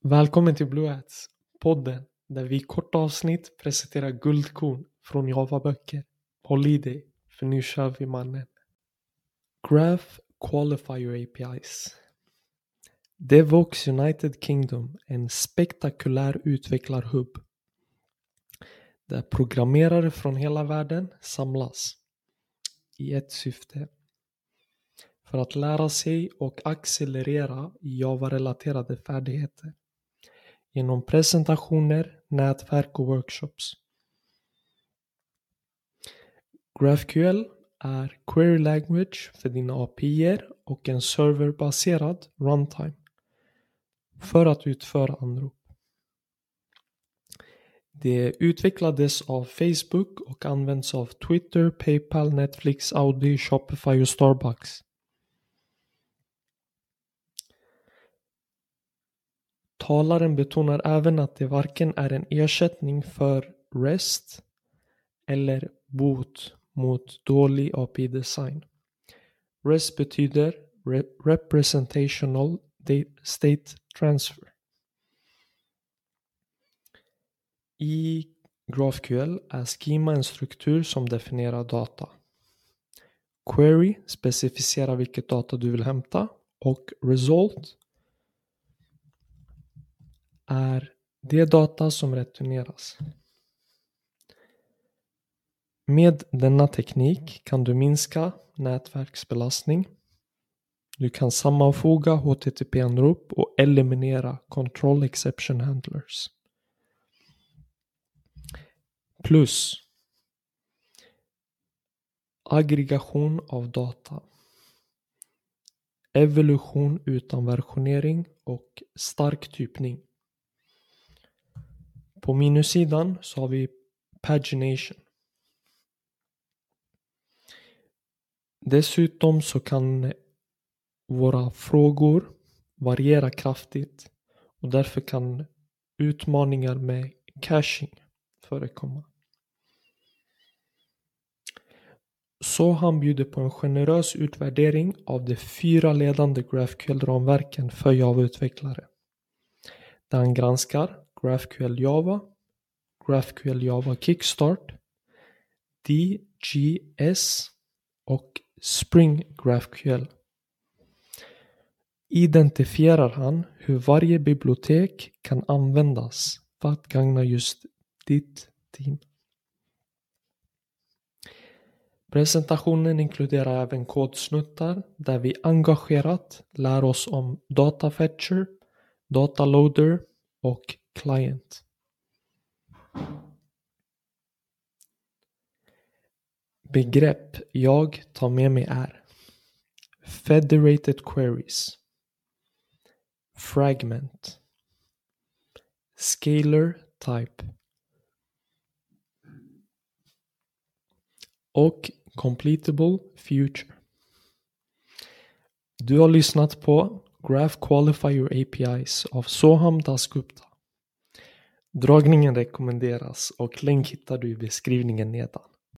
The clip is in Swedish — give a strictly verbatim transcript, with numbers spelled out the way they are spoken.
Välkommen till Blue Hats, podden där vi i korta avsnitt presenterar guldkorn från Java-böcker. Håll i dig, för nu kör vi mannen. Graph Qualifier A P Is. Devox United Kingdom är en spektakulär utvecklarhubb där programmerare från hela världen samlas i ett syfte för att lära sig och accelerera Java-relaterade färdigheter genom presentationer, nätverk och workshops. GraphQL är query language för dina A P I:er och en serverbaserad runtime för att utföra anrop. Det utvecklades av Facebook och används av Twitter, PayPal, Netflix, Audi, Shopify och Starbucks. Talaren betonar även att det varken är en ersättning för REST eller bot mot dålig A P I-design. REST betyder Representational State Transfer. I GraphQL är schema en struktur som definierar data. Query specificerar vilket data du vill hämta och result är det data som returneras. Med denna teknik kan du minska nätverksbelastning. Du kan sammanfoga H T T P-anrop och eliminera control exception handlers. Plus aggregation av data, evolution utan versionering och stark typning. På minussidan så har vi pagination. Dessutom så kan våra frågor variera kraftigt och därför kan utmaningar med caching förekomma. Så han bjuder på en generös utvärdering av de fyra ledande GraphQL-ramverken för Java-utvecklare. Där han granskar GraphQL Java, GraphQL Java Kickstart, D G S och Spring GraphQL. Identifierar han hur varje bibliotek kan användas för att gagna just ditt team. Presentationen inkluderar även kodsnuttar där vi engagerat lär oss om data fetcher, data loader och client. Begrepp jag tar med mig är federated queries, fragment, scalar type och completable future. Du har lyssnat på Graph Qualifier A P Is av Soham Dasgupta. Dragningen rekommenderas och länk hittar du i beskrivningen nedan.